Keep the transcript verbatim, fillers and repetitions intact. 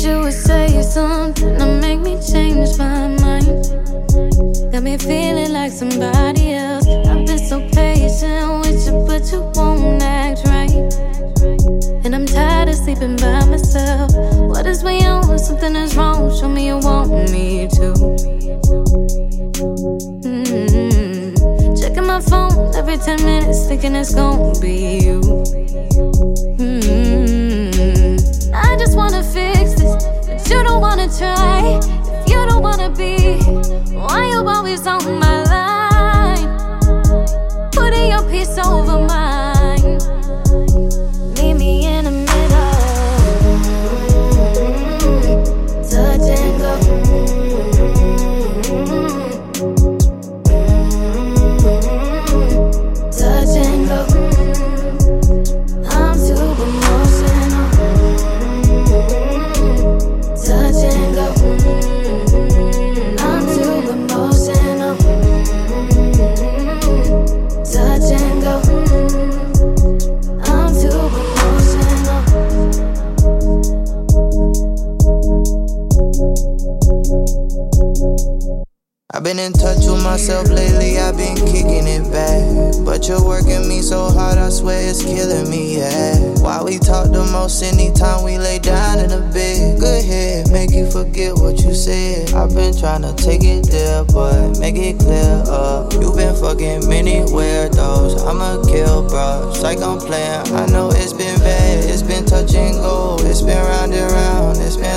you would say something to make me change my mind. Got me feeling like somebody else. I've been so patient with you, but you won't act right. And I'm tired of sleeping by myself. What is we on? Something is wrong. Show me you want me to. Mm-hmm. Checking my phone every ten minutes, thinking it's gonna be you. Mm-hmm. I just wanna fix this, but you don't wanna try. If you don't wanna be, why you always on my line? Putting your peace over mine. Meet me in the middle. Touch and go. Touch and go. I'm too emotional. Touch and go. I'm too emotional. Touch and go. I'm too emotional. I've been in touch with myself lately, I've been kicking it back. But you're working me so hard, I swear it's killing me, yeah. Why we talk the most anytime we lay down in the bed? Good head, make you forget what you said. I've been trying to take it there, but make it clear up. You been fucking many weirdos, I'ma kill, bro. Psych, I'm playing, I know it's been bad. It's been touch and go, it's been round and round, it's been